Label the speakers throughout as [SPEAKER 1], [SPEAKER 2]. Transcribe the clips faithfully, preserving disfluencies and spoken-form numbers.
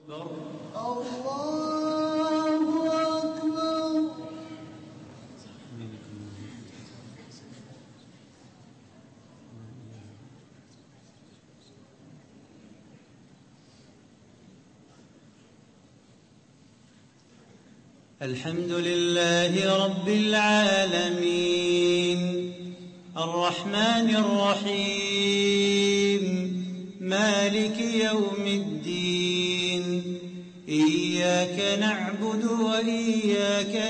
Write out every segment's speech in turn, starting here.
[SPEAKER 1] الحمد لله رب العالمين الرحمن الرحيم مالك يوم الدين إياك نعبد وإياك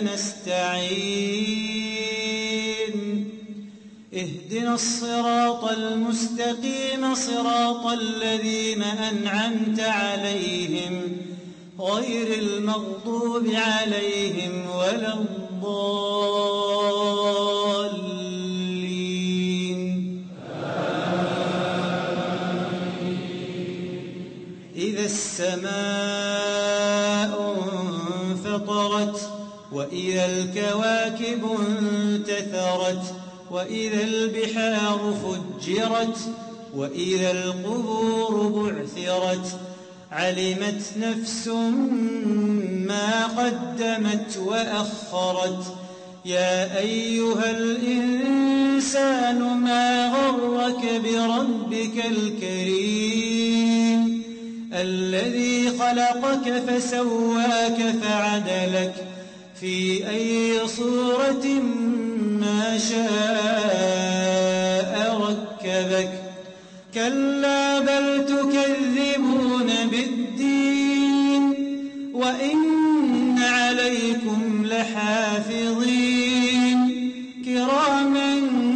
[SPEAKER 1] نستعين اهدنا الصراط المستقيم صراط الذين أنعمت عليهم غير المغضوب عليهم ولا الضالين إذا السماء انفطرت وإذا الكواكب انتثرت وإذا البحار فجرت وإذا القبور بعثرت علمت نفس ما قدمت وأخرت يا أيها الإنسان ما غرك بربك الكريم الذي خلقك فسواك فعدلك في أي صورة ما شاء ركبك كلا بل تكذبون بالدين وإن عليكم لحافظين كراما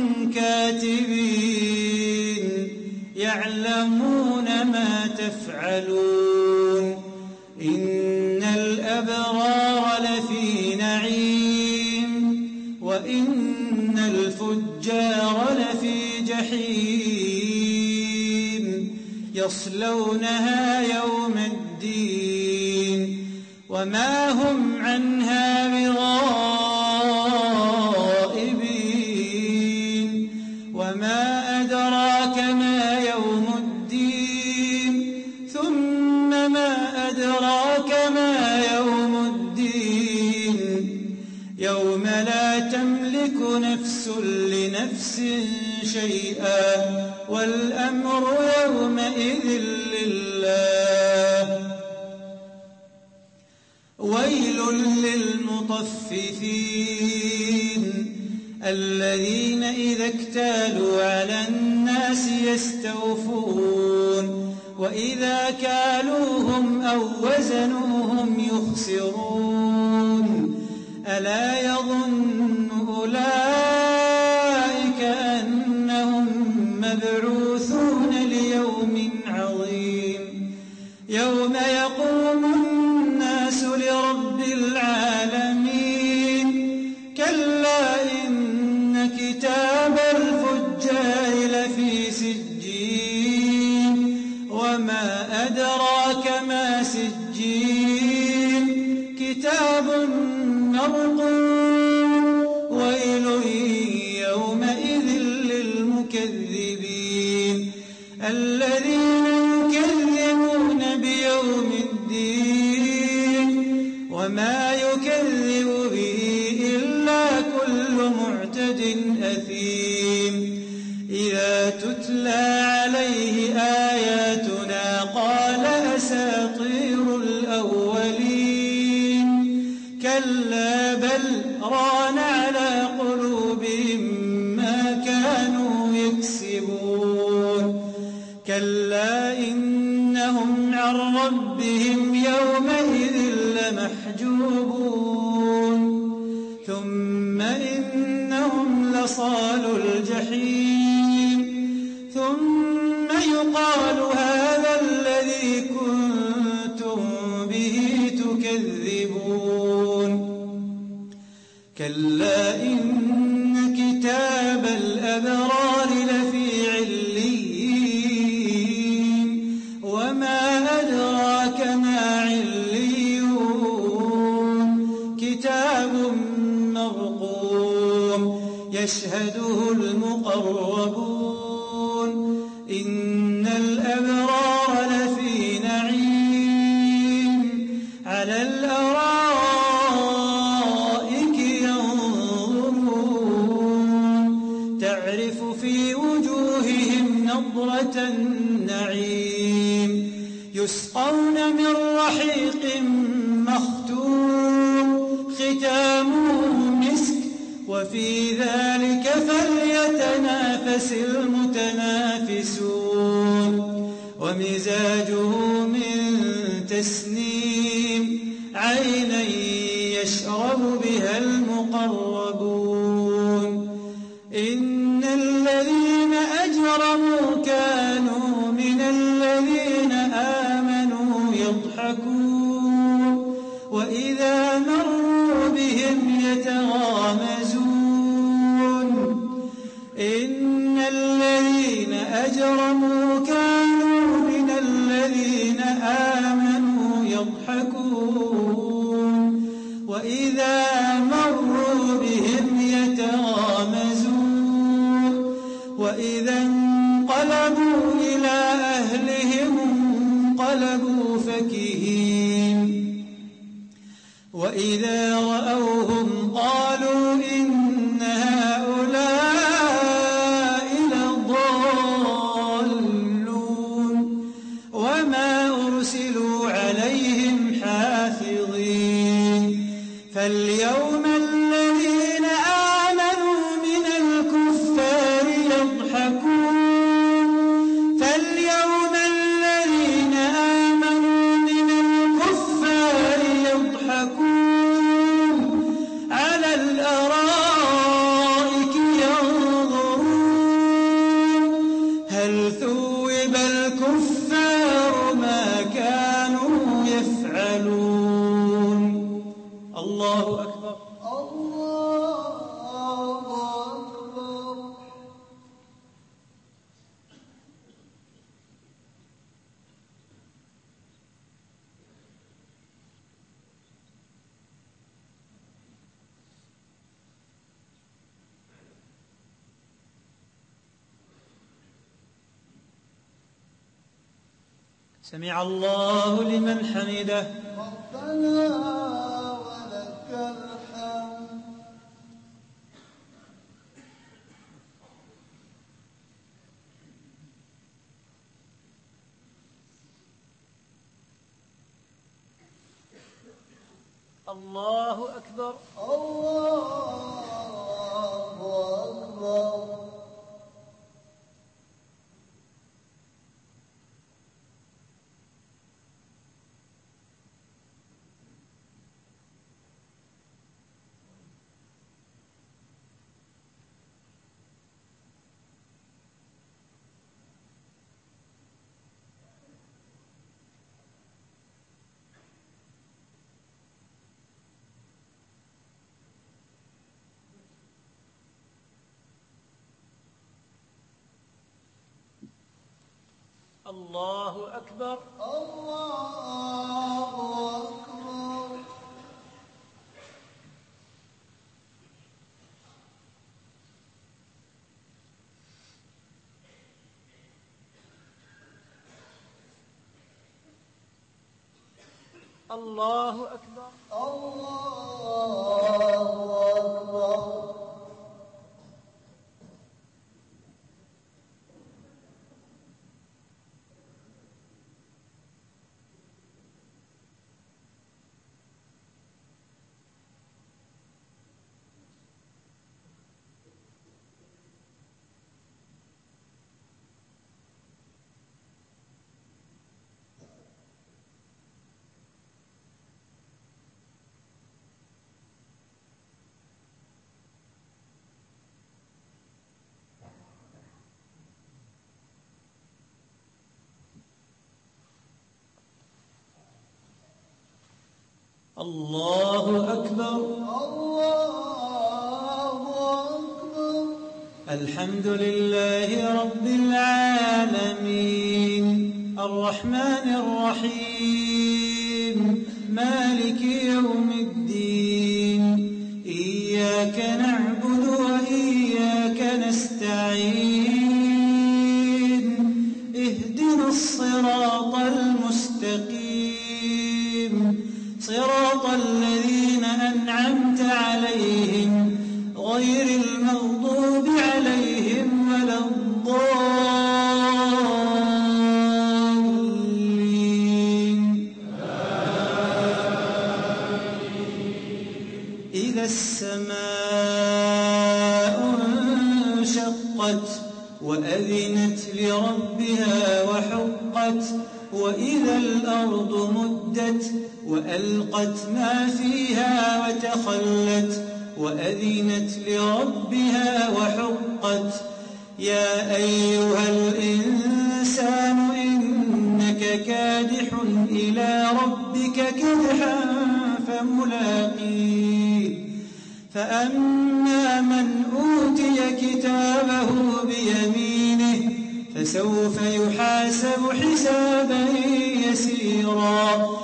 [SPEAKER 1] كاتبين يعلمون ما تفعلون إن الأبرار لفي نعيم وإن الفجار لفي جحيم يصلونها يوم الدين وما هم عنها بغائبين وما أدراك ما يوم الدين ثم ما أدراك ما يوم الدين يوم لا تملك نفس لنفس شيئا والأمر يومئذ لله ويل للمطففين الذين إذا اكتالوا على الناس يستوفون وإذا كالوهم أو وزنوهم يخسرون ألا يظن أولئك أنهم مبعوثون ليوم عظيم يوم يقوم الناس لرب العالمين كلا إن كتاب الفجار لفي سجين وما أدراك ما سجين كتاب مرقوم ويل يومئذ للمكذبين الذين يكذبون بيوم الدين وما يكذب به إلا كل معتد أثيم إذا تتلى عليه آياتنا قال أساطير الأولين كلا بل ران على قلوبهم ما كانوا يكسبون كلا إنهم عن ربهم يومئذ لمحجوبون ثم إنهم لصالو الجحيم ثم يقال هذا الذي كنتم به تكذبون كلا إن كتاب الأبرار لفي عليين وما أدراك ما عليون كتاب مرقوم يشهده المقربون إن الأبرار لفي نعيم على الأرائك ينظرون تعرف في وجوههم نضرة النعيم يسقون من رحيق مختوم ختامه مسك وفي ذلك فليتنافس المتنافسون ومزاجه من تسنيم عينا يشرب بها المقربون إن الذين أجرموا كانوا من الذين آمنوا يضحكون وإذا مروا بهم يتغامزون إن الذين أجرموا كانوا من الذين آمنوا يضحكون وإذا مروا بهم يتغامزون وإذا انقلبوا إلى أهلهم انقلبوا فكهين وإذا رأوهم قالوا إن هؤلاء لضالون وما أرسلوا عليهم حافظين فاليوم الذين آمنوا من الكفار يضحكون فاليوم الذين آمنوا من الكفار يضحكون على الأرائك ينظرون هل ثوب الكفار ما كانوا يفعلون الله أكبر
[SPEAKER 2] الله أكبر
[SPEAKER 1] سمع الله لمن حمده
[SPEAKER 2] ربنا ولك الحمد
[SPEAKER 1] الله أكبر
[SPEAKER 2] الله أكبر
[SPEAKER 1] الله أكبر
[SPEAKER 2] الله أكبر
[SPEAKER 1] الله أكبر
[SPEAKER 2] الله أكبر
[SPEAKER 1] الله أكبر
[SPEAKER 2] الله أكبر
[SPEAKER 1] الحمد لله رب العالمين الرحمن الرحيم مالك يوم الدين إياك نعبد وإياك نستعين اهدنا الصراط المستقيم صراط الذين أنعمت عليهم غير المغضوب عليهم ولا الضالين. إذا السماء انشقت وأذنت لربها وحقت وإذا الأرض مدت وألقت ما فيها وتخلت وأذنت لربها وحقت. يا أيها الإنسان إنك كادح إلى ربك كدحا فملاقيه. فأما من أوتي كتابه بيمينه فسوف يحاسب حسابا يسيرا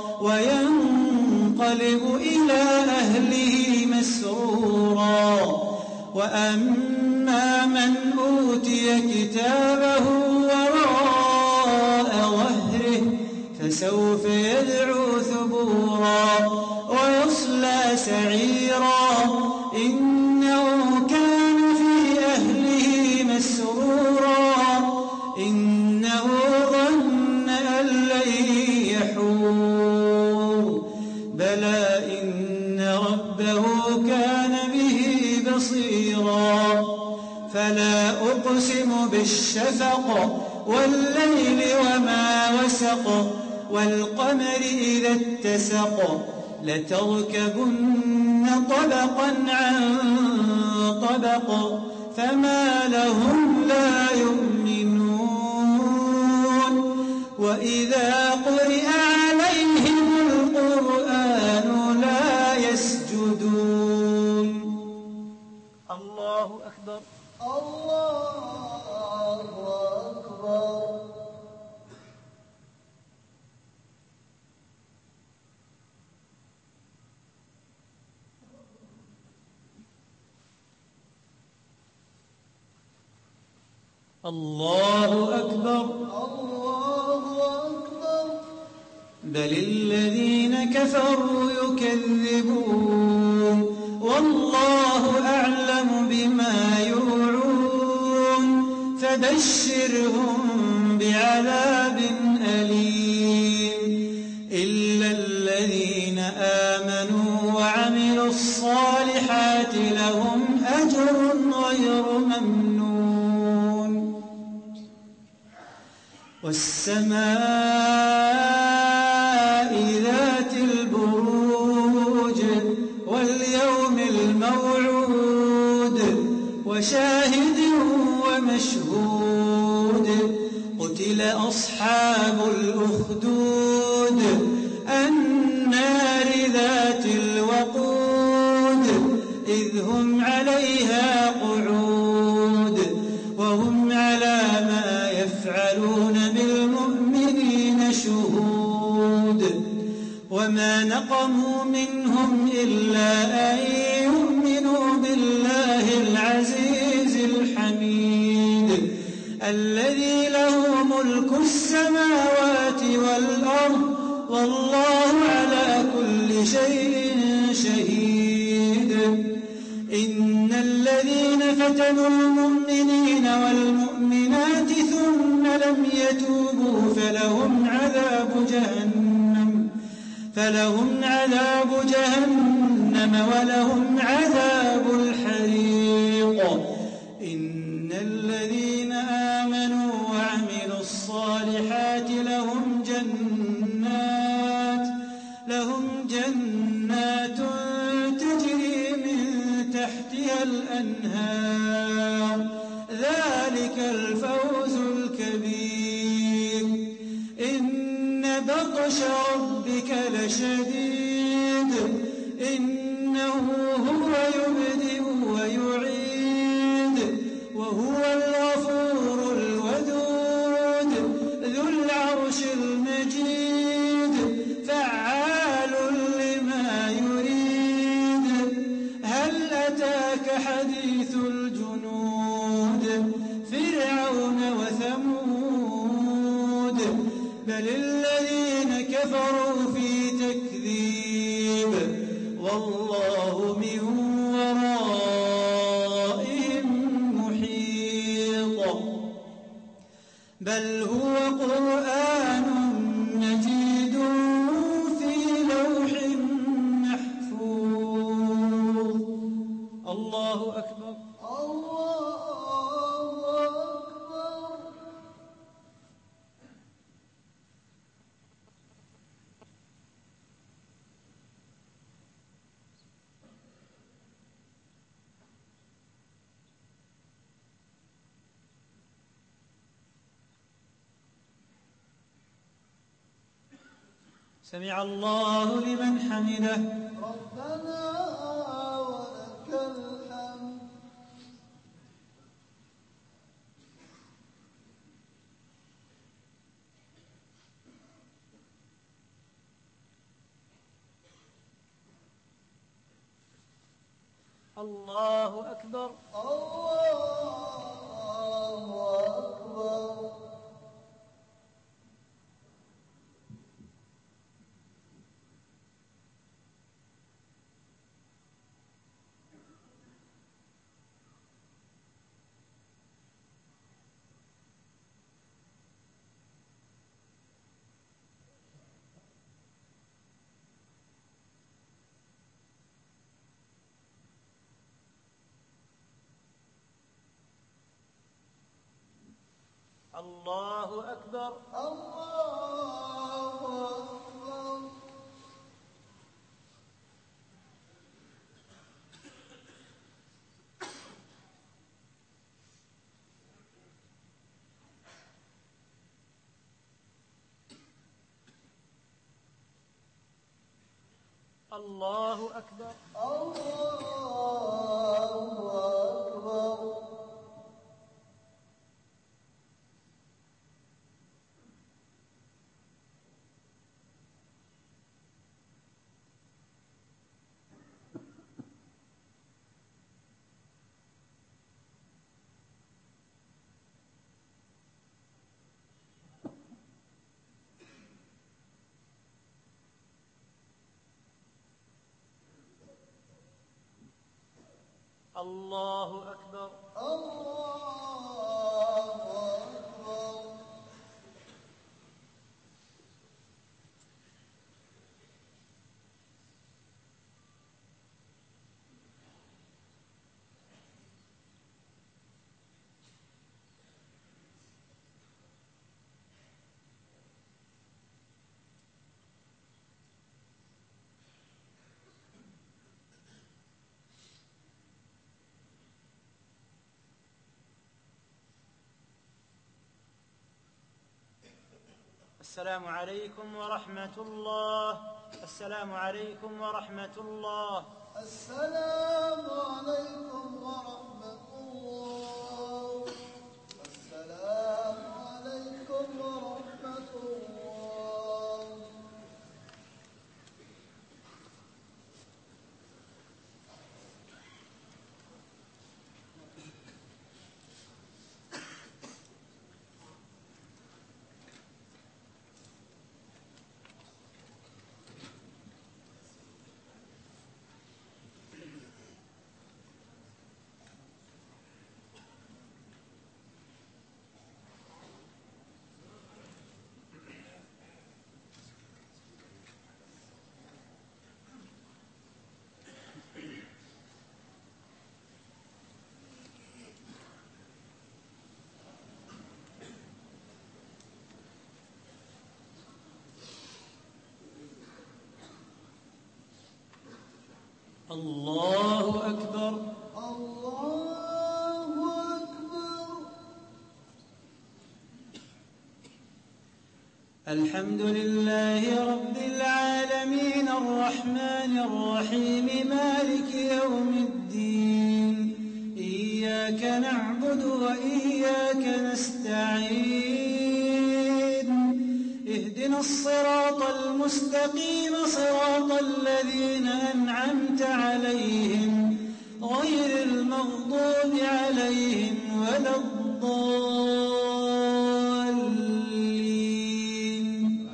[SPEAKER 1] وينقلب إلى أهله مسرورا. وأما من أوتي كتابه وراء ظهره فسوف يدعو ثبورا ويصلى سعيرا إنه كان في أهله مسرورا إنه ظن أن لن يحور بلى إن ربه كان به بصيرا. فلا أقسم بالشفق والليل وما وسق والقمر إذا اتسق لتركبن طبقا عن طبق فما لهم لا يؤمنون. وإذا قرئ عليهم القرآن لا يسجدون. الله أكبر.
[SPEAKER 2] الله أكبر.
[SPEAKER 1] الله أكبر.
[SPEAKER 2] الله أكبر.
[SPEAKER 1] بل الذين كفروا يكذبون والله أعلم بما يوعون فبشرهم بعذاب أليم إلا الذين آمنوا وعملوا الصالحات لهم أجر غير ممنون. والسماء ذات البروج واليوم الموعود وشاهد ومشهود قتل أصحاب الأخدود النار ذات الوقود إذ هم عليها قعود وهم على ما يفعلون بالمؤمنين شهود. وما نقموا منهم إلا أن يؤمنوا بالله العزيز الحميد الذي له ملك السماوات والأرض والله على كل شيء شهيد. إن الذين فتنوا المؤمنين والمؤمنات ثم لم يتوبوا فلهم عذاب جهنم فلهم عذاب جهنم ولهم عذاب الحريق. إن الذين آمنوا وعملوا الصالحات لهم جنات لهم جنات تجري من تحتها الأنهار ذلك الفوز الكبير. إن بطش ربك لشديد إنه هو يبدئ ويعيد وهو الغفور الودود ذو العرش المجيد فعال لما يريد. هل أتاك حديث الجنود فرعون وثمود بل الذين كفروا في تكذيب سمع الله لمن حمده.
[SPEAKER 2] ربنا ولك الحمد.
[SPEAKER 1] الله أكبر.
[SPEAKER 2] الله أكبر.
[SPEAKER 1] الله أكبر.
[SPEAKER 2] الله أكبر.
[SPEAKER 1] الله أكبر.
[SPEAKER 2] الله أكبر.
[SPEAKER 1] الله أكبر.
[SPEAKER 2] الله أكبر.
[SPEAKER 1] السلام عليكم ورحمة الله. السلام عليكم ورحمة الله.
[SPEAKER 2] السلام عليكم ورحمة الله. السلام عليكم ورحمة الله.
[SPEAKER 1] الله أكبر.
[SPEAKER 2] الله أكبر.
[SPEAKER 1] الحمد لله رب العالمين الرحمن الرحيم مالك يوم الدين. إياك نعبد وإياك نستعين. اهدنا الصراط المستقيم صراط الذين أنعمت عليهم غير المغضوب عليهم ولا الضالين.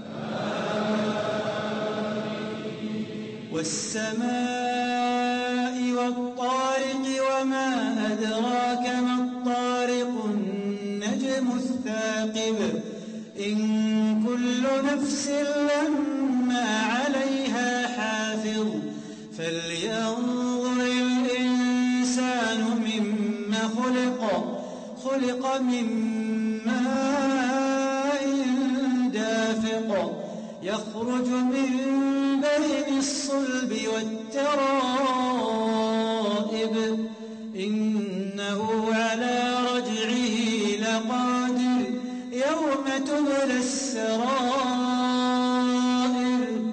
[SPEAKER 1] والسماء والطارق وما أدراك ما الطارق النجم الثاقب. إن كل نفس لما عليها حافظ. فلينظر الإنسان مما خلق. خلق من ماء دافق يخرج من بين الصلب والترائب. إنه على رجعه لقادر يوم تبلى السرائر.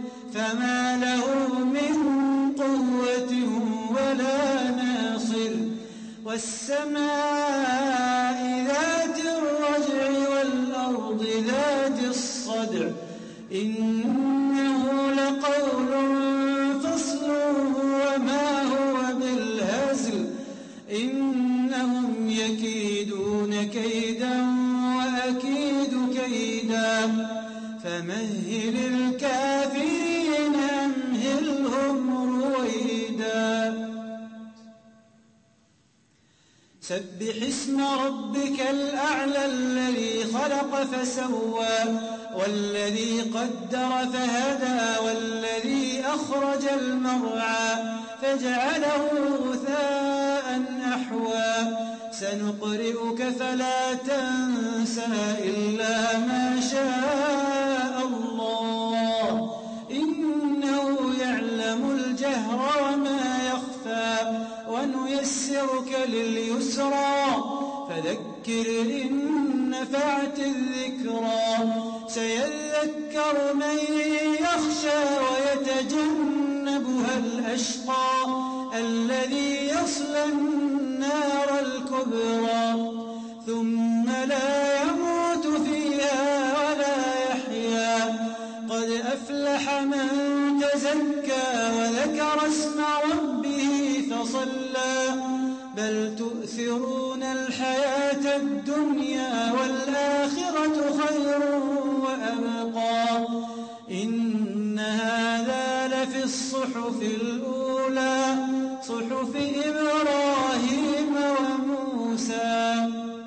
[SPEAKER 1] سبح اسم ربك الأعلى الذي خلق فسوى والذي قدر فهدى والذي أخرج المرعى فجعله غثاء أحوى سنقرئك فلا تنسى إلا ما شاء الله إنه يعلم الجهر وما يخفى ونيسرك لليسرى فذكر إن نفعت الذكرى سيذكر من يخشى ويتجنبها الأشقى الذي يصلى النار الكبرى ثم لا يموت فيها ولا يحيا قد أفلح من تزكى وذكر اسم ربه فصلى بل تؤثرون الحياة الدنيا والآخرة خير وأبقى إن هذا لفي الصحف الأولى صحف إبراهيم وموسى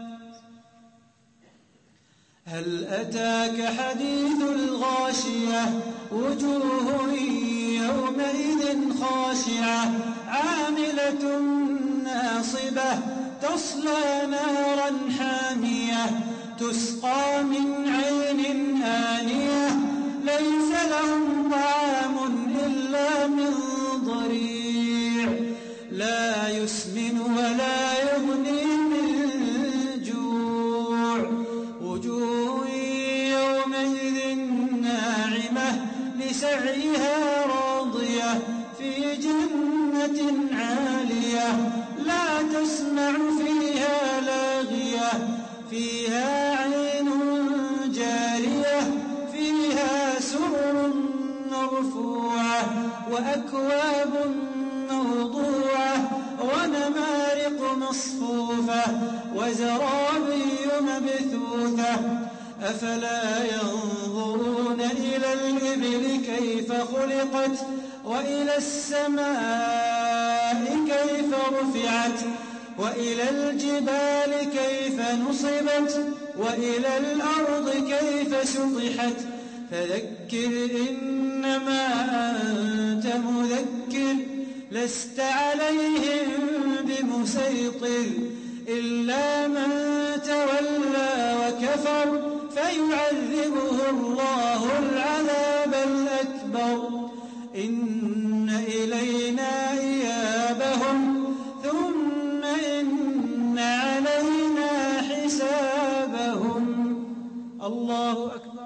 [SPEAKER 1] هل أتاك حديث الغاشية وجوه يومئذ خاشعة عاملة ناصبة تصلى نارا حامية تسقى من عين آنية ليس لهم طعام إلا من ضريع لا يسمن ولا يغني من جوع وجوه يومئذ ناعمة لسعيها راضية في جنة عالية لا تسمع فيها لاغية فيها عين جارية فيها سرر مرفوعة وأكواب موضوعة ونمارق مصفوفة وزرابي مبثوثة أفلا ينظرون إلى الإبل كيف خلقت وإلى السماء كيف رفعت وإلى الجبال كيف نصبت وإلى الأرض كيف سطحت فذكر إنما أنت مذكر لست عليهم بمسيطر إلا من تولى وكفر فيعذبه الله العذاب الأكبر إن إلينا إيابهم ثم إن علينا حسابهم الله أكبر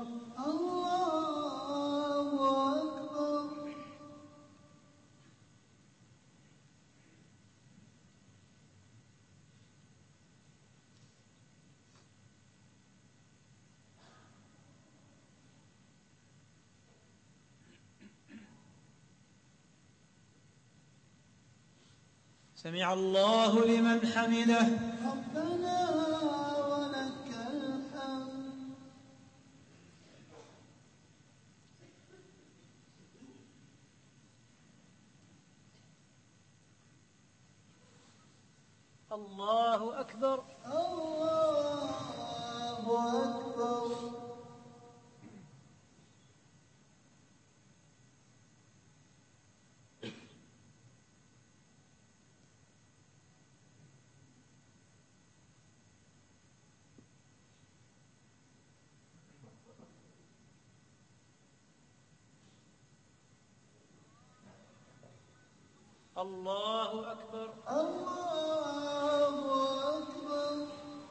[SPEAKER 2] الله أكبر
[SPEAKER 1] سمع الله لمن حمده
[SPEAKER 2] ربنا ولك الحمد
[SPEAKER 1] الله أكبر
[SPEAKER 2] الله أكبر
[SPEAKER 1] الله أكبر
[SPEAKER 2] الله أكبر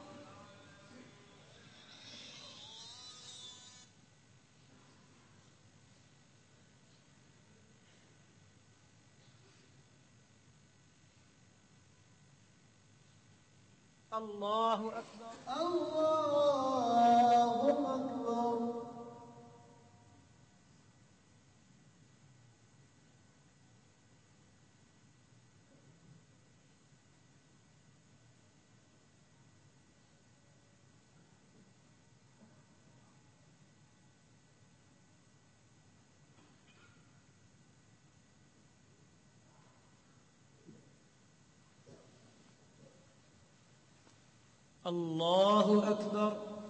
[SPEAKER 1] الله أكبر
[SPEAKER 2] الله أكبر
[SPEAKER 1] الله أكبر.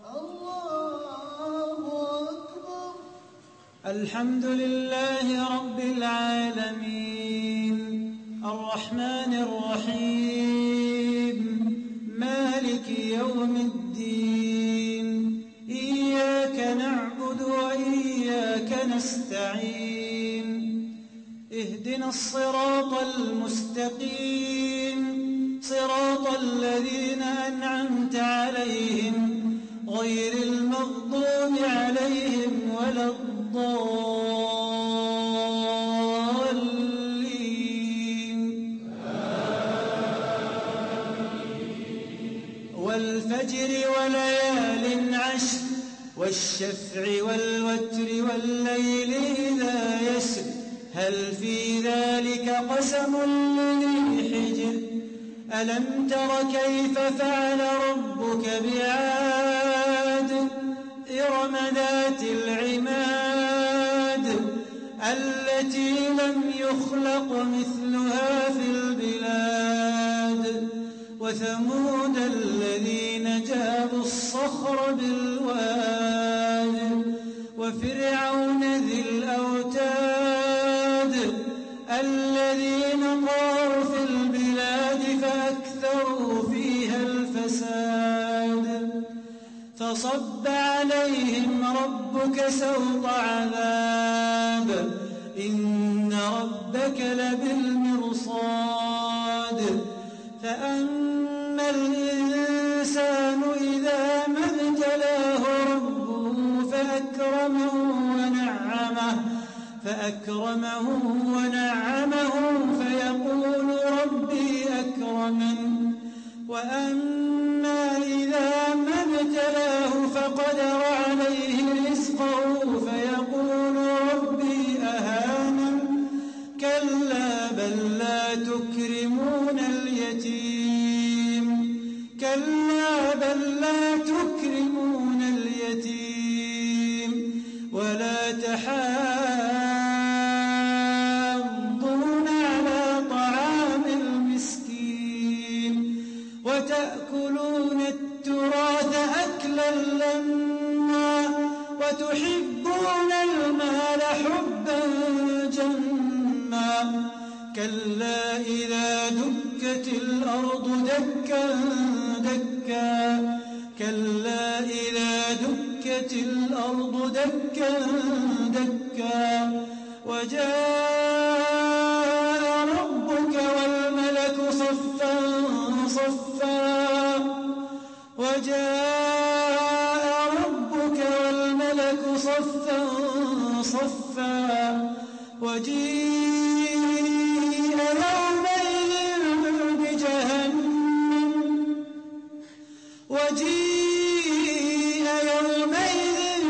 [SPEAKER 2] الله أكبر.
[SPEAKER 1] الحمد لله رب العالمين الرحمن الرحيم مالك يوم الدين إياك نعبد وإياك نستعين اهدنا الصراط المستقيم صراط الذين أنعمت عليهم غير المغضوب عليهم ولا الضالين. والفجر وليال عشر والشفع والوتر والليل إذا يسر هل في ذلك قسم لذي حجر ألم تر كيف فعل ربك بعاد إرم ذات العماد التي لم يخلق مثلها في البلاد وثمود الذين جابوا الصخر بالواد وفرعون ذي الأوتاد الذين طغوا في البلاد فأكثروا فيها الفساد فصب عليهم ربك سوط عذاب إن ربك لبالمرصاد فأما الإنسان إذا ما ابتلاه ربه فأكرمه ونعمه فأكرمه ونعمه فيقول ربي أكرمن وأما إذا ما ابتلاه فقدر عليه رزقه فيقول ربي أهانن كلا بل لا تكرمون اليتيم كلا بل لا تكرمون اليتيم ولا تحاضون على طعام المسكين وتأكلون التراث أكلا لما وتحبون المال حبا جما كلا إذا دكت الأرض دكا دكا كلا إذا دكت الأرض دكا دكا وجاء ربك والملك صفا صفا وجاء ربك والملك صفا صفا وجيء يومئذ بجهنم وجيء يومئذ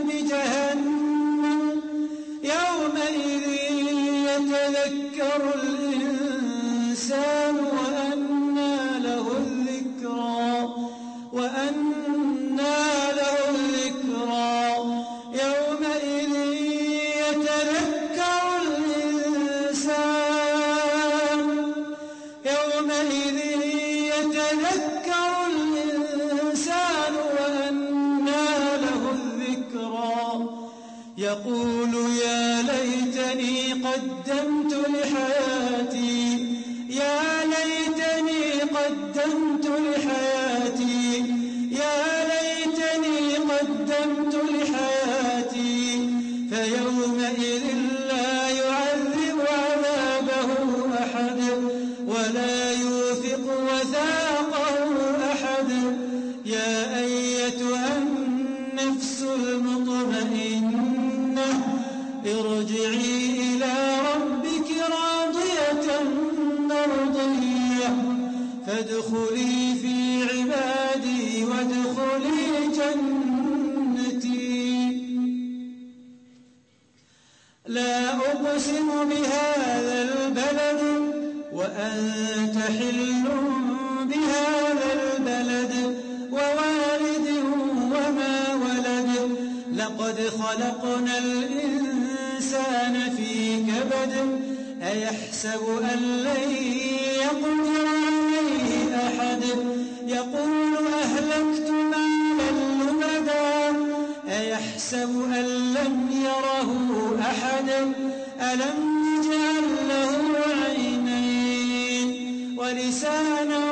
[SPEAKER 1] بجهنم يومئذ يتذكر الإنسان وأنى له الذكرى وأنى له الذكرى يومئذ يتذكر الإنسان يومئذ يتذكر الإنسان وأنى له الذكرى يقول يا ليتني قدمت لحياتي يا ليتني قدمت لحياتي يا ليتني قدمت لحياتي فيومئذ لا يعذب عذابه أحد ولا يوثق وثاقه أحد يا أيتها النفس المطمئنة ارجعي إلى ربك راضية مرضية فادخلي في عبادي وادخلي جنتي لا أقسم بهذا البلد وأنت حل بهذا البلد ووالد وما ولد لقد خلقنا الإنسان في كبد أيحسب أن لن يقدر عليه أحد يقول أهلكت مالا لبدا أيحسب أن لم يره أحد ألم نجعل له عينين ولسانا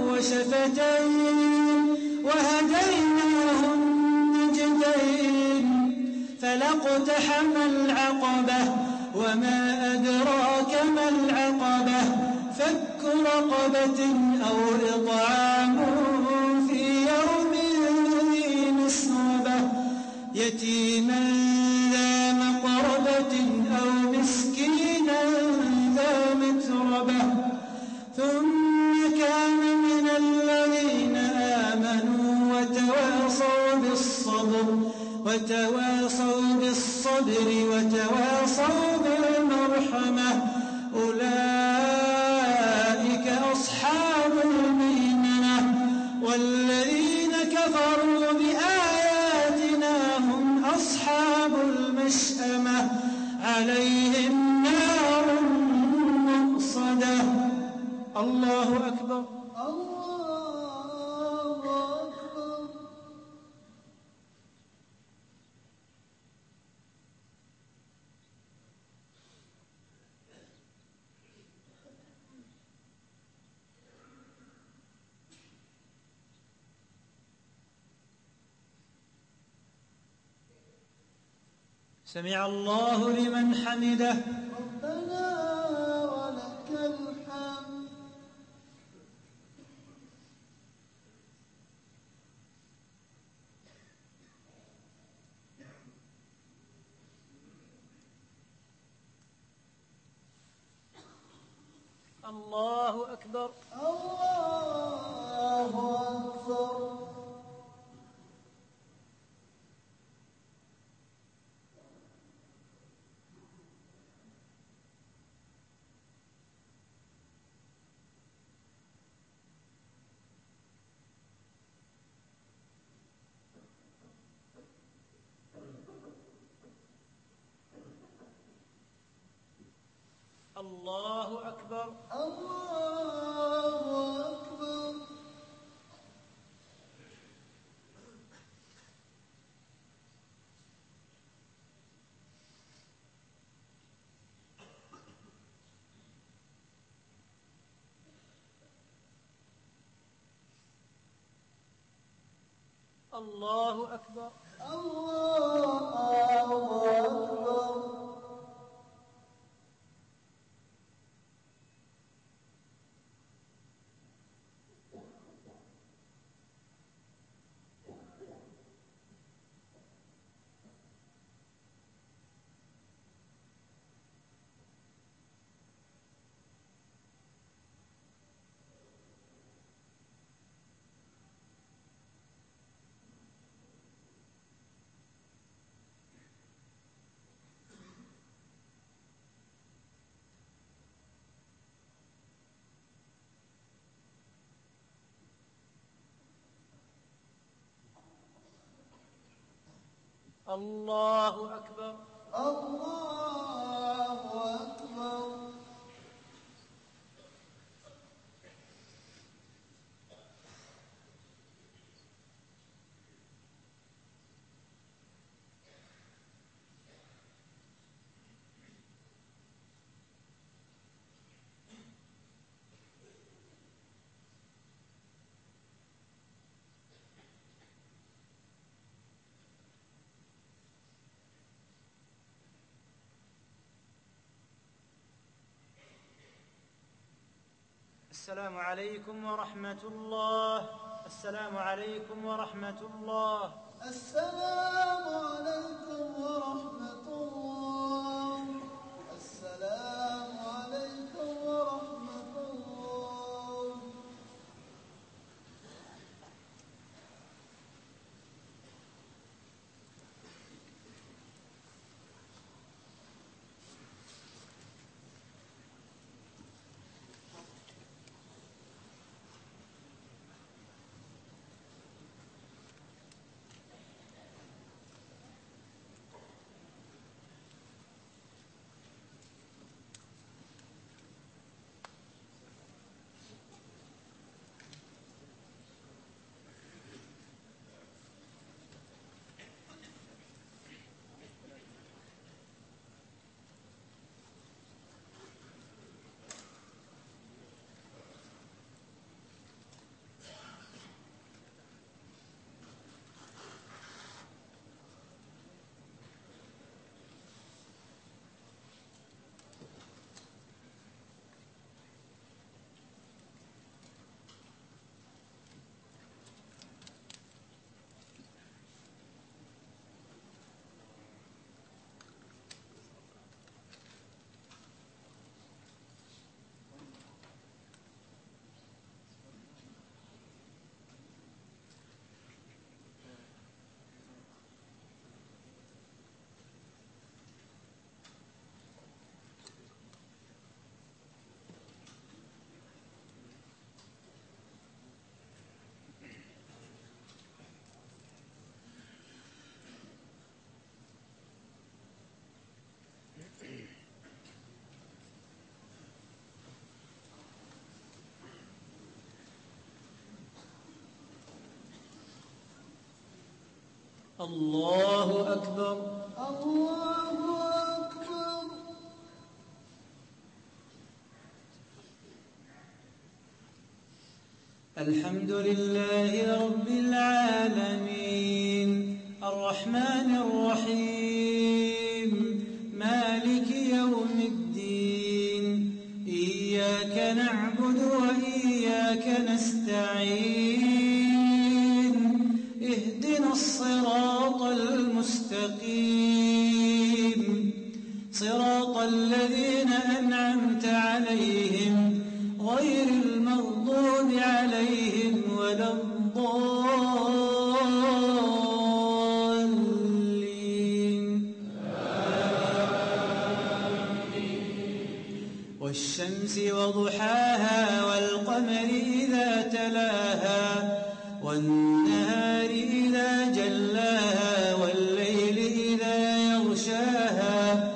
[SPEAKER 1] وشفتين وهديناه النجدين فلاقتحم العقبة وما أدراك ما العقبة فك رقبة أو إطعام في يوم ذي مسغبة يتيما ذا مقربة أو مسكينا ذا متربة ثم كان من الذين آمنوا وتواصوا بالصبر وتواصوا بالصبر وتواصوا بالمرحمة أولئك أصحاب الميمنة والذين كفروا بآياتنا هم أصحاب المشأمة عليهم نار مؤصدة. الله أكبر.
[SPEAKER 2] الله أكبر.
[SPEAKER 1] سمع الله لمن حمده.
[SPEAKER 2] ربنا ولك الحمد.
[SPEAKER 1] الله أكبر.
[SPEAKER 2] الله أكبر.
[SPEAKER 1] الله أكبر.
[SPEAKER 2] الله أكبر.
[SPEAKER 1] الله أكبر.
[SPEAKER 2] الله أكبر.
[SPEAKER 1] الله أكبر.
[SPEAKER 2] الله أكبر.
[SPEAKER 1] السلام عليكم ورحمة الله. السلام عليكم ورحمة الله.
[SPEAKER 2] السلام عليكم ورحمة الله. السلام عليكم ورحمة الله.
[SPEAKER 1] الله أكبر.
[SPEAKER 2] الله أكبر.
[SPEAKER 1] الحمد لله رب العالمين الرحمن الرحيم مالك يوم الدين إياك نعبد وإياك نستعين اهدنا الصراط المستقيم صراط الذين أنعمت عليهم غير المغضوب عليهم ولا الضالين. والشمس وضحاها والقمر إذا تلاها والنهار إذا جلاها والليل إذا يغشاها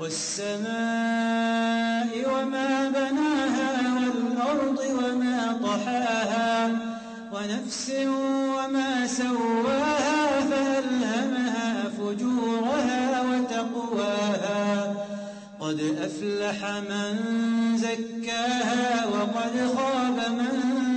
[SPEAKER 1] والسماء وما بناها والأرض وما طحاها ونفس وما سواها فألهمها فجورها وتقواها قد أفلح من زكاها وقد خاب من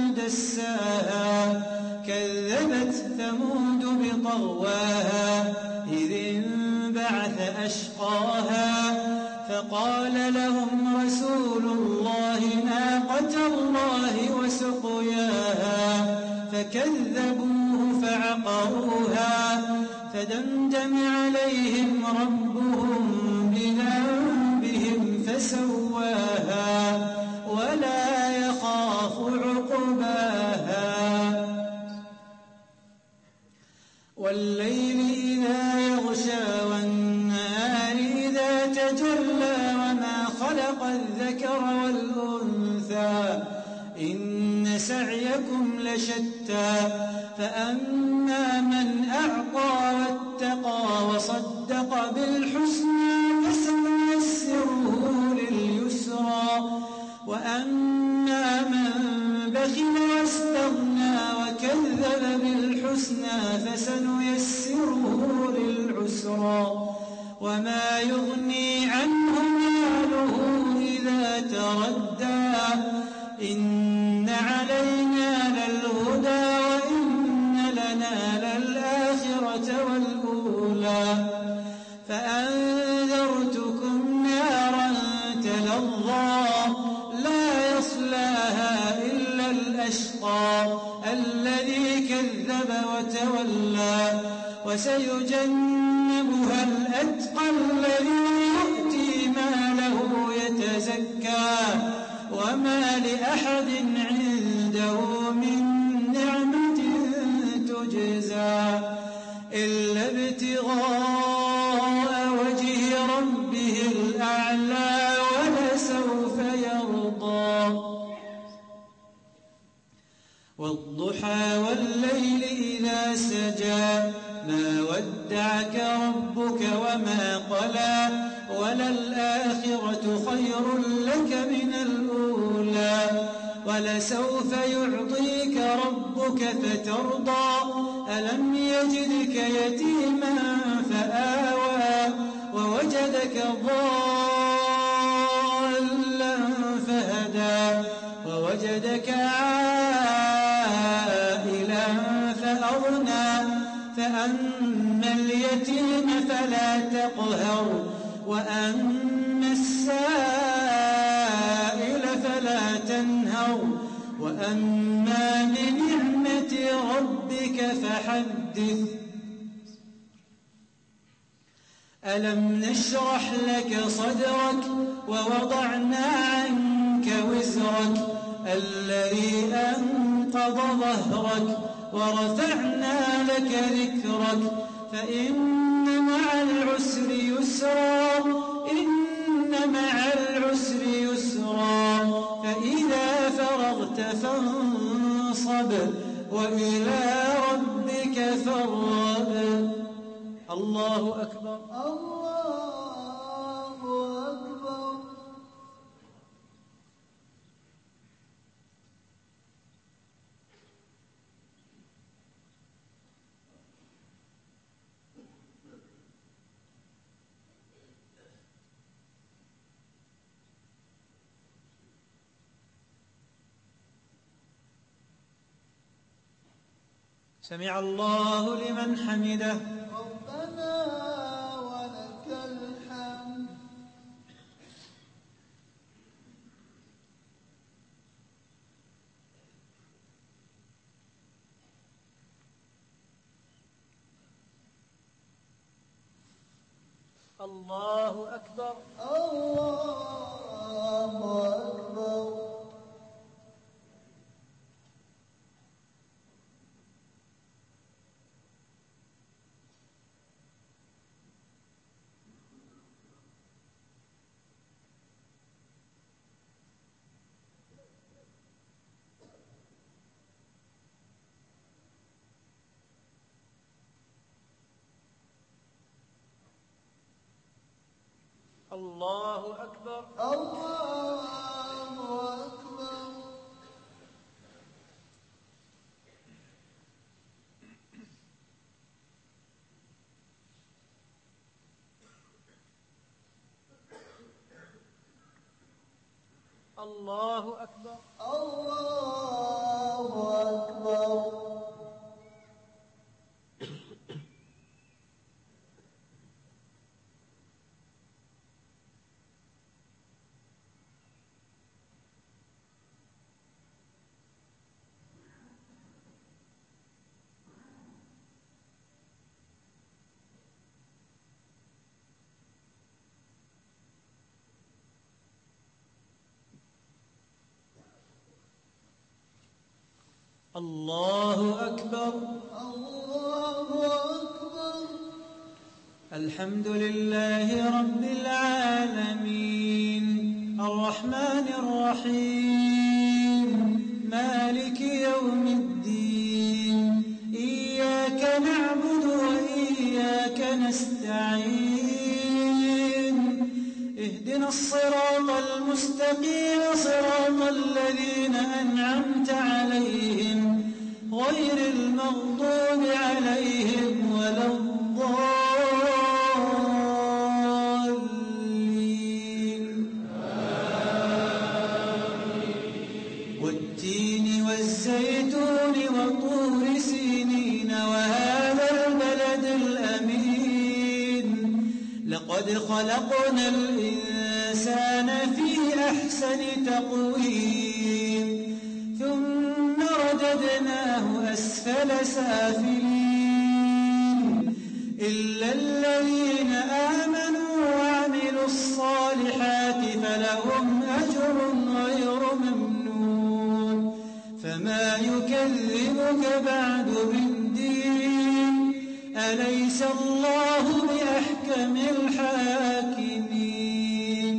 [SPEAKER 1] دساها كذبت ثمود بطغواها إذ انبعث أشقاها فقال لهم رسول الله ناقة الله وسقياها فكذبوه فعقروها فدمدم عليهم ربهم بذنبهم فسواها ولا يخاف عقباها. والليل إذا يغشى والنهار إذا تجلى وما خلق الذكر والأنثى إن سعيكم لشتى فأما من أعطى واتقى وصدق بالحسنى فسنيسره لليسرى وأما من بخل واستغنى وكذب بالحسنى فسنيسره للعسرى وما يغني عنه ماله إذا تردى إن علينا للهدى وإن لنا للآخرة والأولى فأنذرتكم نارا تلظى لا يصلاها إلا الأشقى الذي كذب وتولى وسيجنبها الأتقى الذي يؤتي ماله يتزكى وما لأحد عنده من نعمة تجزى إلا ابتغاء وجه ربه الأعلى ولسوف يرضى. والضحى والليل إذا سجى ما ودعك ربك وما قلى وللآخرة خير لك من الأولى ولسوف يعطيك ربك فترضى ألم يجدك يتيما فآوى ووجدك ضالا فهدى ووجدك عائلا فأغنى فأما اليتيم فلا تقهر وأما السائل فلا تنهر وأما بنعمة ربك فحدث. ألم نشرح لك صدرك ووضعنا عنك وزرك الذي أنقض ظهرك ورفعنا لك ذكرك فإن مع العسر يسرا إن مع العسر يسرا فإذا فرغت فانصب وإلى ربك فارغب. الله أكبر.
[SPEAKER 2] الله أكبر.
[SPEAKER 1] سمع الله لمن حمده.
[SPEAKER 2] ربنا ولك الحمد.
[SPEAKER 1] الله أكبر.
[SPEAKER 2] الله أكبر.
[SPEAKER 1] الله أكبر.
[SPEAKER 2] الله أكبر.
[SPEAKER 1] الله أكبر.
[SPEAKER 2] الله أكبر.
[SPEAKER 1] الله أكبر.
[SPEAKER 2] الله أكبر.
[SPEAKER 1] الحمد لله رب العالمين الرحمن الرحيم مالك يوم الدين إياك نعبد وإياك نستعين اهدنا الصراط المستقيم صراط الذين أنعمت عليهم غير المغضوب عليهم ولا الضالين. والتين والزيتون وطور سينين وهذا البلد الأمين لقد خلقنا الإنسان في أحسن تقويم ثم رددناه أسفل سافلين إلا الذين آمنوا وعملوا الصالحات فلهم أجر غير ممنون. فما يكذبك بعد بالدين أليس الله بأحكم الحاكمين.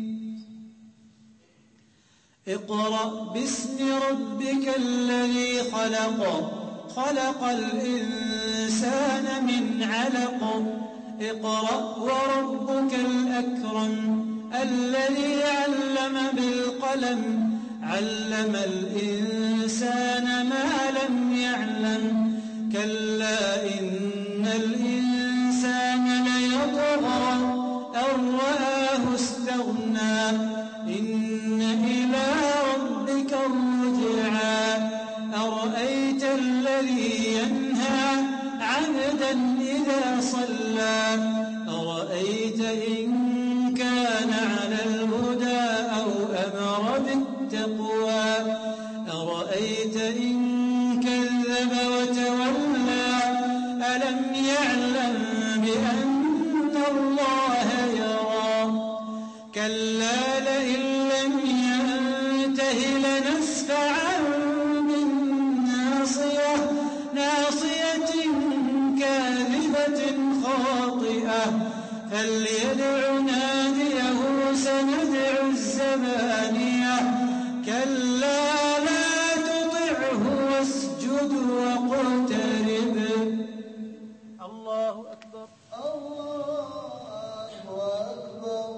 [SPEAKER 1] اقرأ باسم ربك الذي خلق خلق الإنسان من علق اقرأ وربك الأكرم الذي علم بالقلم علم الإنسان ما لم يعلم كلا إن الإنسان ليطغى أن رآه استغنى إن إلى ربك الرجعى أرأيت الذي ينهى عبدا إذا صلى أرأيت إن كان على الهدى أو أمر بالتقوى أرأيت إن كذب وتولى ألم يعلم بأن الله يرى كلا لئن لم ينته لنسفعا بالناصية ناصية كاذبة خاطئة فليدع ناديه سندع الزبانية كلا لا تطعه واسجد واقترب. الله أكبر.
[SPEAKER 2] الله أكبر.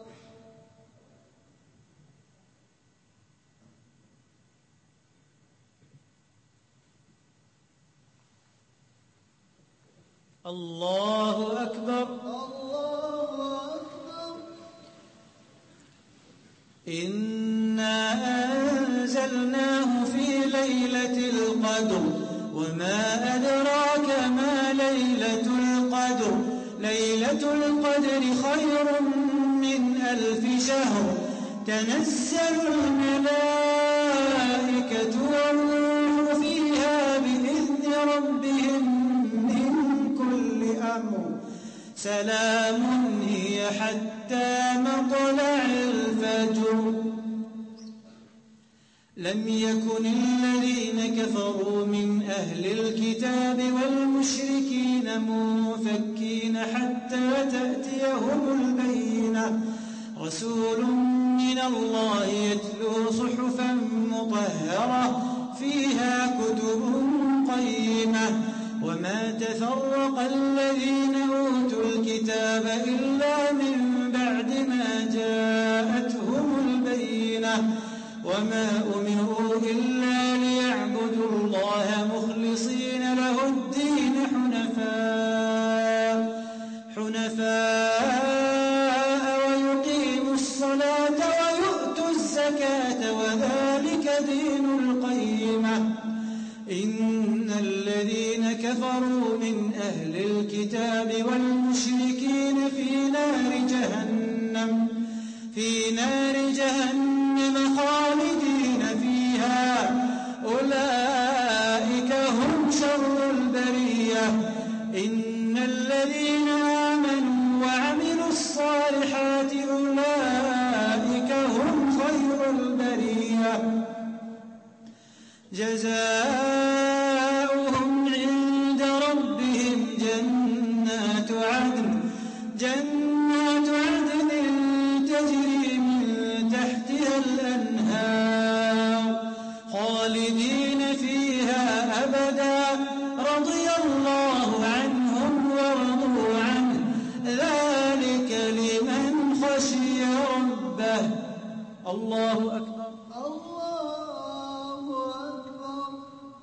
[SPEAKER 1] الله أكبر.
[SPEAKER 2] الله أكبر.
[SPEAKER 1] إنا أنزلناه في ليلة القدر وما أدراك ما ليلة القدر ليلة القدر خير من ألف شهر تنزل الملائكة والروح فيها بإذن ربهم من كل أمر سلام هي حتى مطلع الفجر. لم يكن الذين كفروا من أهل الكتاب والمشركين منفكين حتى تأتيهم البينة رسول من الله يتلو صحفا مطهرة فيها كتب قيمة وما تفرق الذين أوتوا الكتاب إلا من بعد ما جاءتهم البينة وما أمروا إلا ليعبدوا الله مخلصين له الدين حنفاء حنفاء ويقيموا الصلاة ويؤتوا الزكاة وذلك دين القيمة. إن الذين كفروا من أهل الكتاب والمشركين في نار جهنم في نار جهنم خالدين فيها أولئك هم شر البرية. إن الذين آمنوا وعملوا الصالحات أولئك هم خير البرية جزاؤهم عند ربهم جنات عدن جنات عدن تجري من تحتها الأنهار خالدين فيها أبدا رضي الله عنهم ورضوا عنه ذلك لمن خشي ربه. الله أكبر.
[SPEAKER 2] الله أكبر.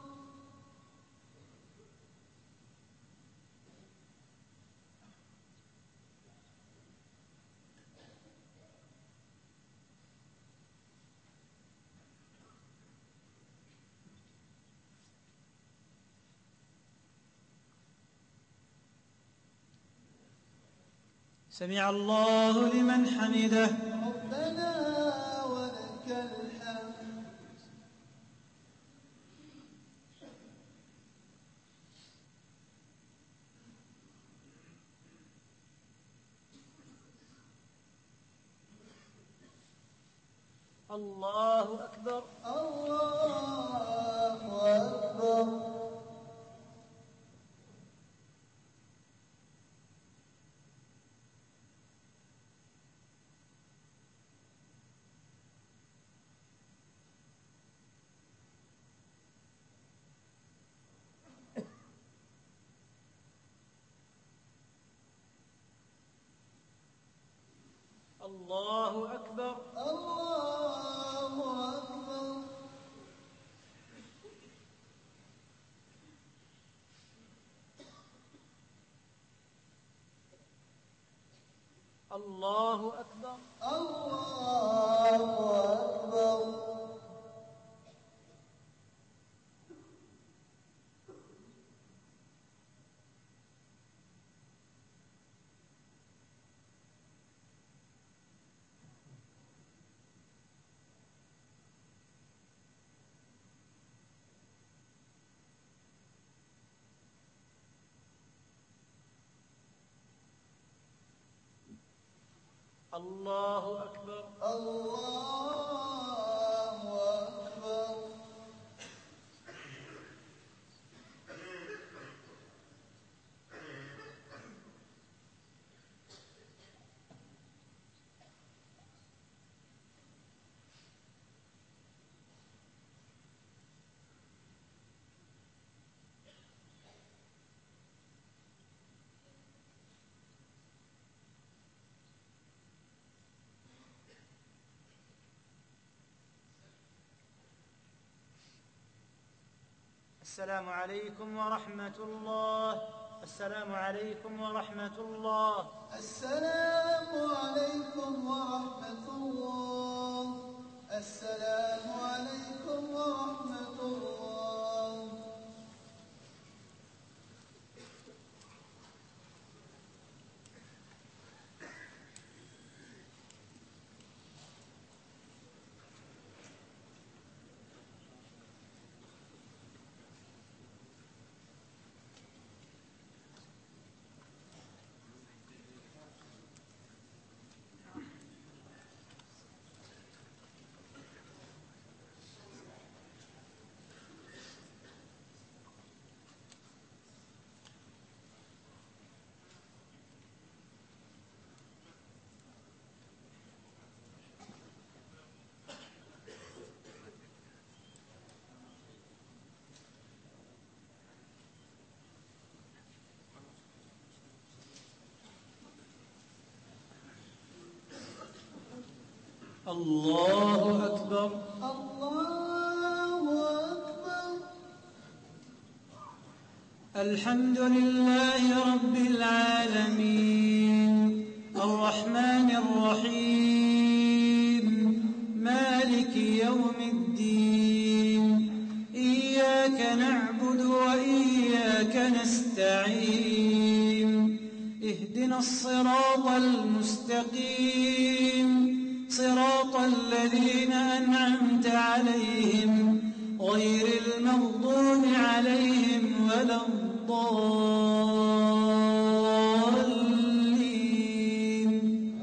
[SPEAKER 1] سمع الله لمن حمده.
[SPEAKER 2] ربنا ولك الحمد.
[SPEAKER 1] الله أكبر.
[SPEAKER 2] الله أكبر.
[SPEAKER 1] الله أكبر.
[SPEAKER 2] الله أكبر.
[SPEAKER 1] الله أكبر.
[SPEAKER 2] الله أكبر.
[SPEAKER 1] الله أكبر.
[SPEAKER 2] الله أكبر.
[SPEAKER 1] السلام عليكم ورحمة الله. السلام عليكم ورحمة الله.
[SPEAKER 2] السلام عليكم ورحمة الله. السلام عليكم ورحمة الله.
[SPEAKER 1] الله أكبر.
[SPEAKER 2] الله أكبر.
[SPEAKER 1] الحمد لله رب العالمين الرحمن الرحيم مالك يوم الدين إياك نعبد وإياك نستعين اهدنا الصراط المستقيم صراط الذين أنعمت عليهم غير المغضوب عليهم ولا الضالين.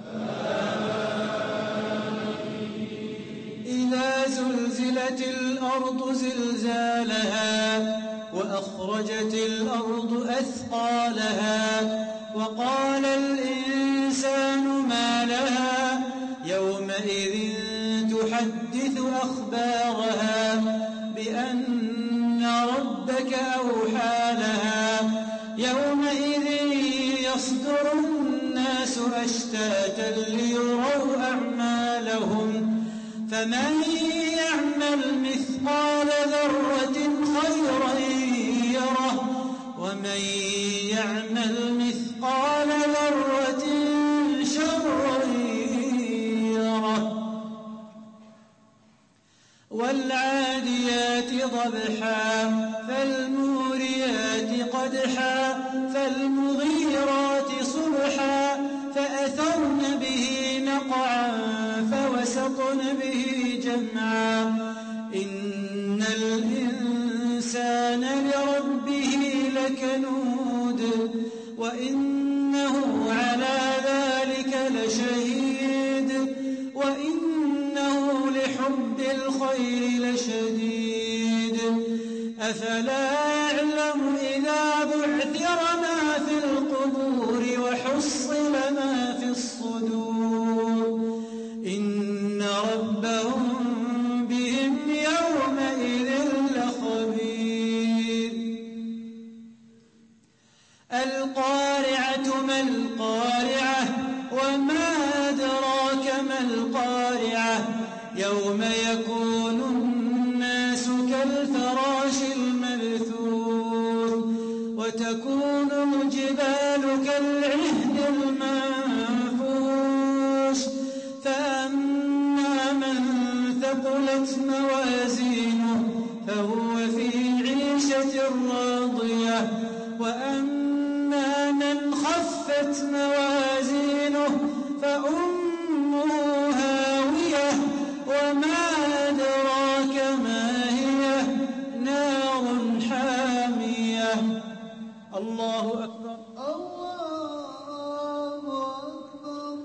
[SPEAKER 1] إذا زلزلت الأرض زلزالها وأخرجت الأرض أثقالها وقال الإنسان ما لها يومئذ تحدث أخبارها بأن ربك أوحى لها يومئذ يصدر الناس أشتاتا ليروا أعمالهم فمن يعمل مثقال ذرة خيرا يره ومن يعمل مثقال ذرة شرا يره. والعاديات ضبحا فالموريات قدحا فالمغيرات صبحا فأثرن به نقعا فوسطن به جمعا إن الإنسان لربه لكنود وإنه على ذلك لشهيد وإنه لحب الخير لشديد أفلا يعلم إذا بعثر ما في القبور وحصل ما في الصدور إن ربهم بهم يومئذ لخبير. القارعة ما القارعة وما أدراك ما القارعة يوم يكون الناس كالفراش المبثوث وتكون الجبال كالعهن المنفوش فأما من ثقلت موازينه فهو في عيشة راضية وأما من خفت موازينه فأمه هاوية وما أدراك ما هي نار حامية. الله أكبر.
[SPEAKER 2] الله أكبر.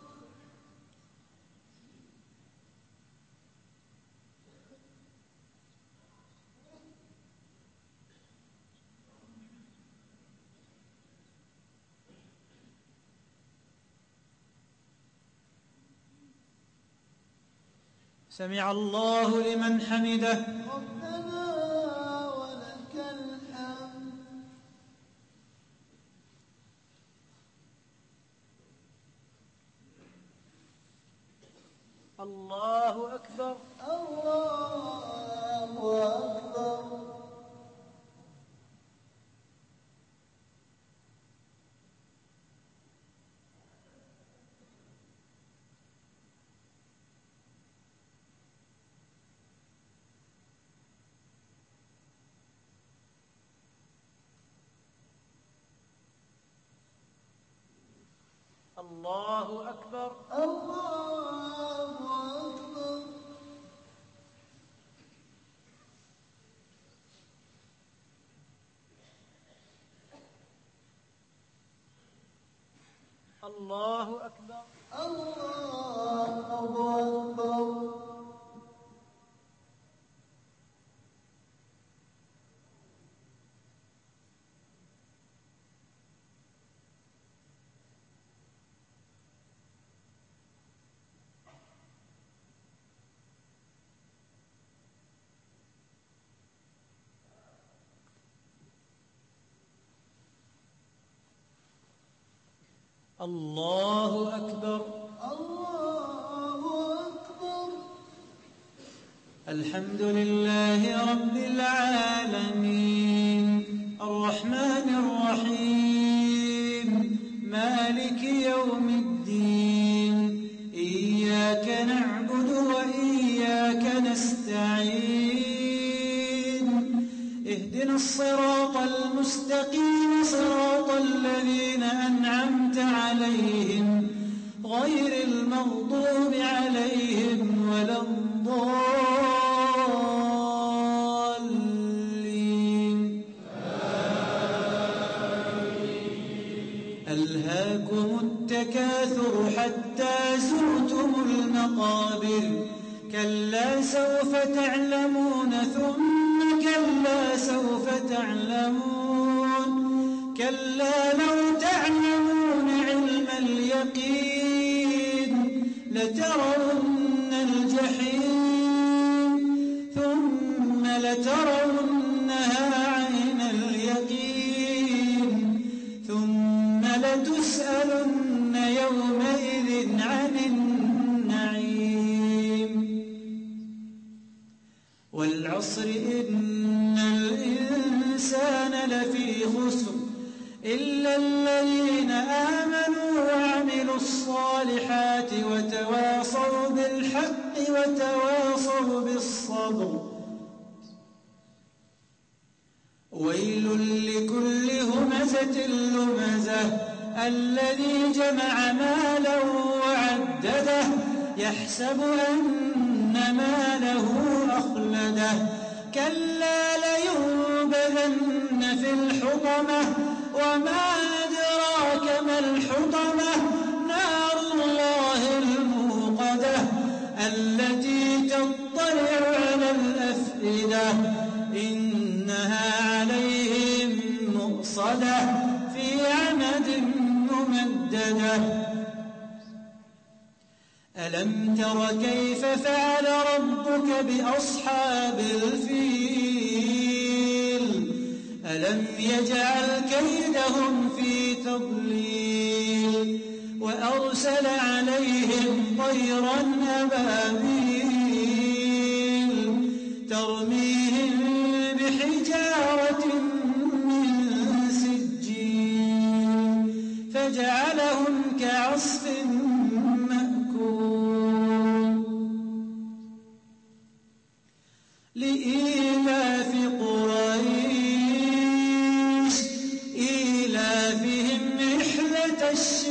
[SPEAKER 1] سمع الله لمن حمده.
[SPEAKER 2] ربنا ولك الحمد.
[SPEAKER 1] الله أكبر.
[SPEAKER 2] الله أكبر.
[SPEAKER 1] الله أكبر.
[SPEAKER 2] الله أكبر.
[SPEAKER 1] الله أكبر.
[SPEAKER 2] الله أكبر.
[SPEAKER 1] الله أكبر.
[SPEAKER 2] الله أكبر.
[SPEAKER 1] الحمد لله رب العالمين الرحمن الرحيم مالك يوم الدين إياك نعبد وإياك نستعين اهدنا الصراط المستقيم صراط الذين أنعمت عليهم غير المغضوب عليهم ولا الضالين ألهاكم التكاثر حتى زرتم المقابر كلا سوف تعلمون ثم كلا سوف تعلمون كلا لو تعلمون علم اليقين لترون الجحيم ثم لترونها عين اليقين ثم لتسألن يومئذ عن النعيم والعصر إن الإنسان لفي خسر إلا الذين آمنوا وعملوا الصالحات وتواصوا بالحق وتواصوا بالصبر ويل لكل همزة لمزة الذي جمع مالا وعدده يحسب أن ماله أخلده كلا لينبذن في الحطمة وما أدراك ما الحطمة نار الله الموقدة التي تطلع على الأفئدة إنها عليهم مؤصدة في عمد ممددة ألم تر كيف فعل ربك بأصحاب الفيل ألم يجعل كيدهم في تضليل وأرسل عليهم طيرا أبابيل ترميهم بحجارة من سجيل فجعلهم كعصف مأكول لإيلاف قريش إيلافهم رحلة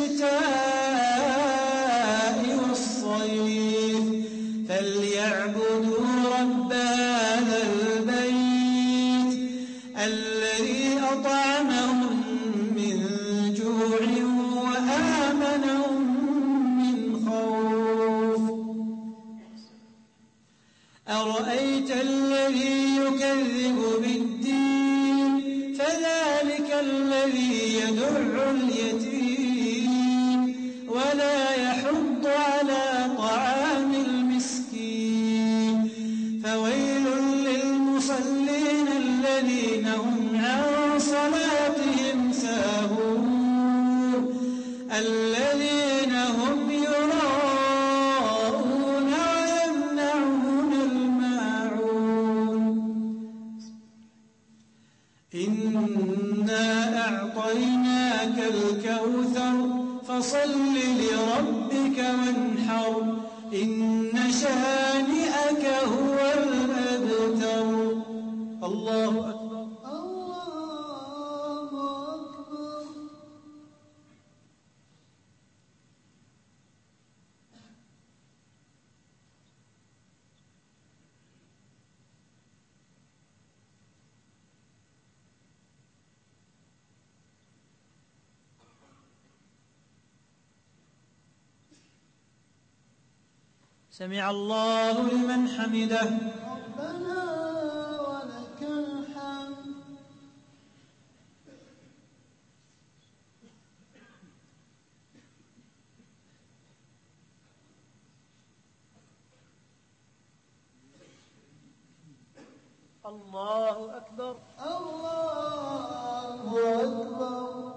[SPEAKER 1] الشتاء والصيف فليعبدوا رب هذا البيت الذي أطعمهم من جوع وآمنهم من خوف أرأيت الذي يكذب بالدين فذلك الذي يدع اليتيم ولا يحض على طعام المسكين فويل للمصلين الذين هم عن صلاتهم ساهون الذين هم يراءون ويمنعون الماعون إنا أعطيناك الكوثر فصل لربك وانحر إن شانئك هو الأبتر الله أكبر
[SPEAKER 2] الله أكبر
[SPEAKER 1] سمع الله لمن حمده
[SPEAKER 2] ربنا ولك الحمد
[SPEAKER 1] الله أكبر
[SPEAKER 2] الله أكبر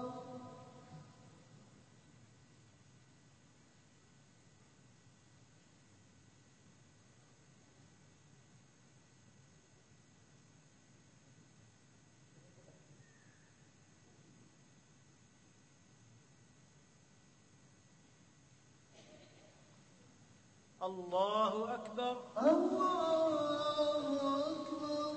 [SPEAKER 1] الله أكبر.
[SPEAKER 2] الله أكبر.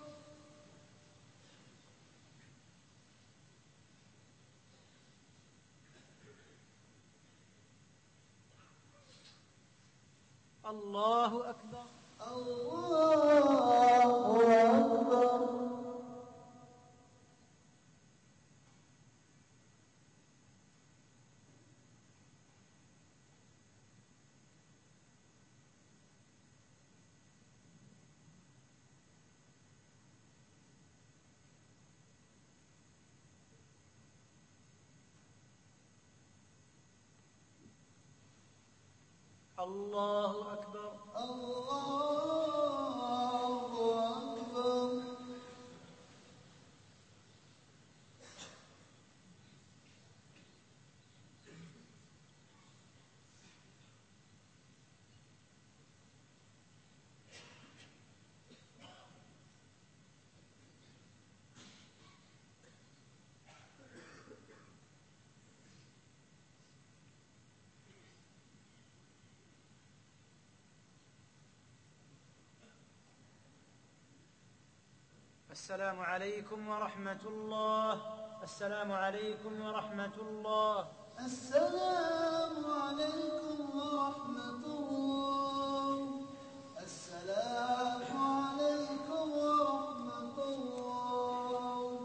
[SPEAKER 1] الله أكبر.
[SPEAKER 2] الله أكبر.
[SPEAKER 1] الله أكبر.
[SPEAKER 2] الله أكبر.
[SPEAKER 1] السلام عليكم ورحمة الله. السلام عليكم ورحمة الله.
[SPEAKER 2] السلام عليكم ورحمة الله. السلام عليكم ورحمة الله.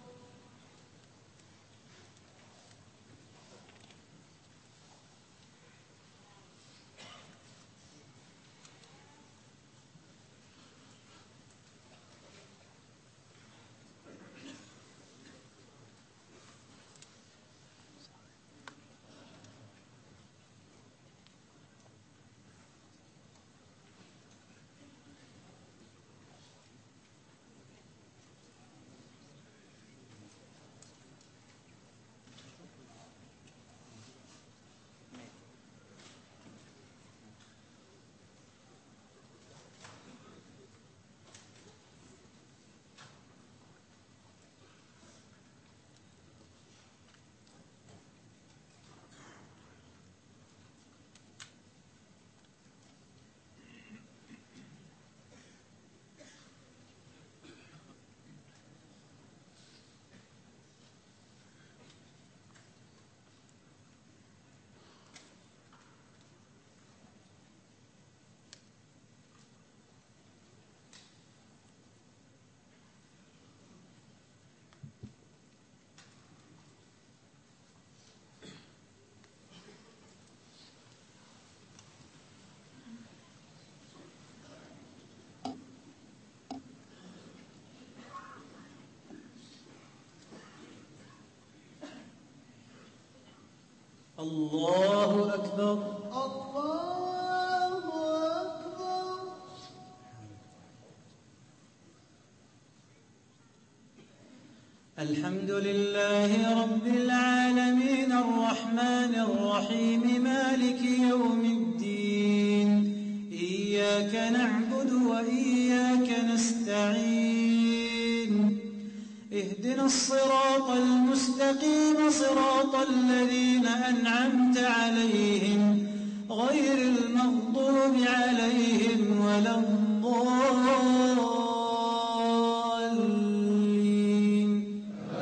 [SPEAKER 1] الله أكبر.
[SPEAKER 2] الله أكبر.
[SPEAKER 1] الحمد لله رب العالمين الرحمن الرحيم مالك يوم الدين. إياك نعبد وإياك نستعين. اهدنا الصراط المستقيم صراط الذين أنعمت عليهم غير المغضوب عليهم ولا الضالين.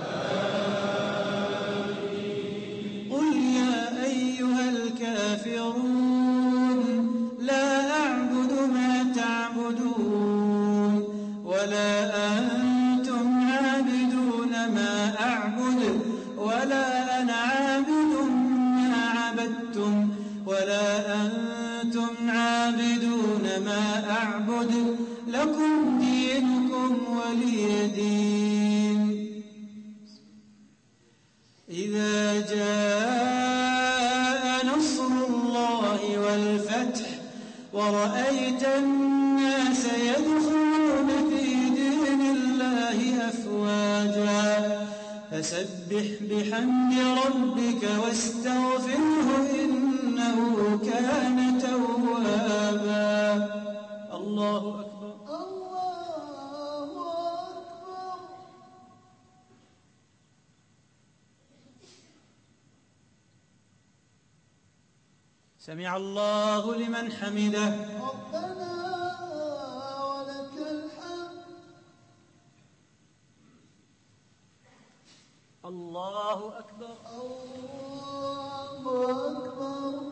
[SPEAKER 1] قل يا أيها الكافرون لا أعبد ما تعبدون ولا أنتم عابدون ما أعبد ولا أنا عابد ما عبدتم ولا أنتم عابدون ما أعبد لكم دينكم ولي دين. إذا جاء نصر الله والفتح ورأيت الناس يدخلون في دين الله أفواجا فسبح بحمد ربك واستغفره إنه كان توابا. الله أكبر.
[SPEAKER 2] الله أكبر.
[SPEAKER 1] سمع الله لمن حمده.
[SPEAKER 2] ربنا ولك الحمد.
[SPEAKER 1] الله أكبر.
[SPEAKER 2] الله أكبر.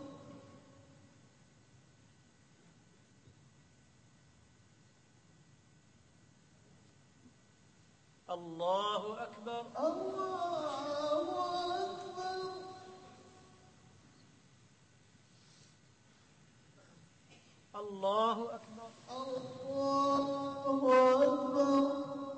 [SPEAKER 1] الله أكبر.
[SPEAKER 2] الله أكبر.
[SPEAKER 1] الله أكبر.
[SPEAKER 2] الله أكبر.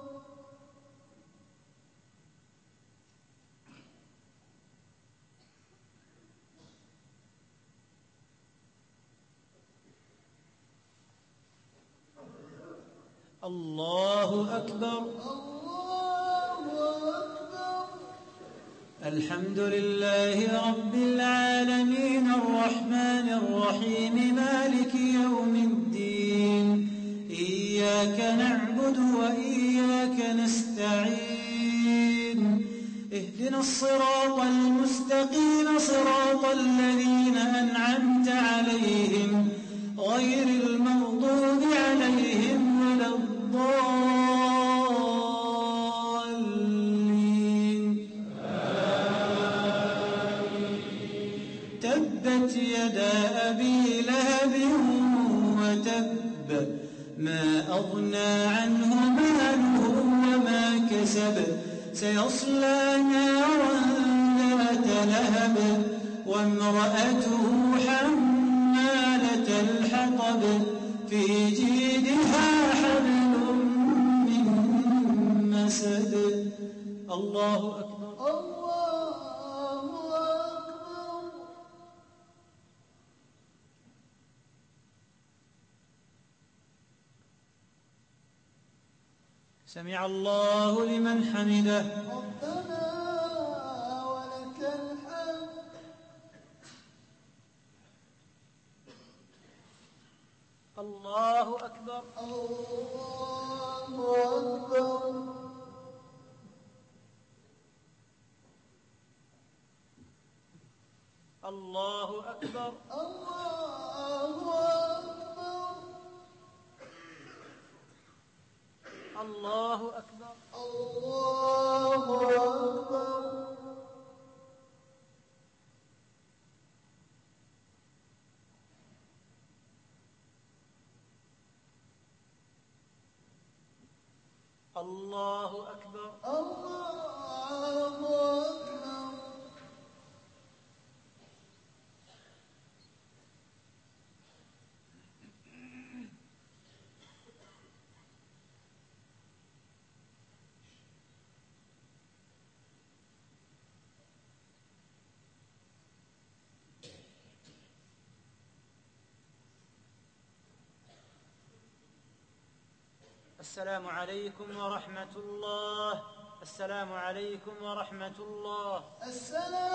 [SPEAKER 1] الله أكبر.
[SPEAKER 2] الله أكبر.
[SPEAKER 1] الحمد لله رب العالمين الرحمن الرحيم مالك يوم الدين. إياك نعبد وإياك نستعين. اهدنا الصراط المستقيم صراط الذين أنعمت عليهم غير المغضوب عليهم ولا الضالين. تبت يدا أبي لهب وتب ما أغنى عنه ماله وما كسب سيصلى نارا ذات لهب وامرأته حمالة الحطب في جيدها حبل من مسد. الله أكبر.
[SPEAKER 2] الله أكبر.
[SPEAKER 1] سمع الله لمن حمده.
[SPEAKER 2] ربنا ولك الحمد.
[SPEAKER 1] الله أكبر.
[SPEAKER 2] الله أكبر.
[SPEAKER 1] الله أكبر.
[SPEAKER 2] الله أكبر.
[SPEAKER 1] الله أكبر.
[SPEAKER 2] الله أكبر.
[SPEAKER 1] الله أكبر.
[SPEAKER 2] الله أكبر.
[SPEAKER 1] السلام عليكم ورحمة الله. السلام عليكم ورحمة الله.
[SPEAKER 2] السلام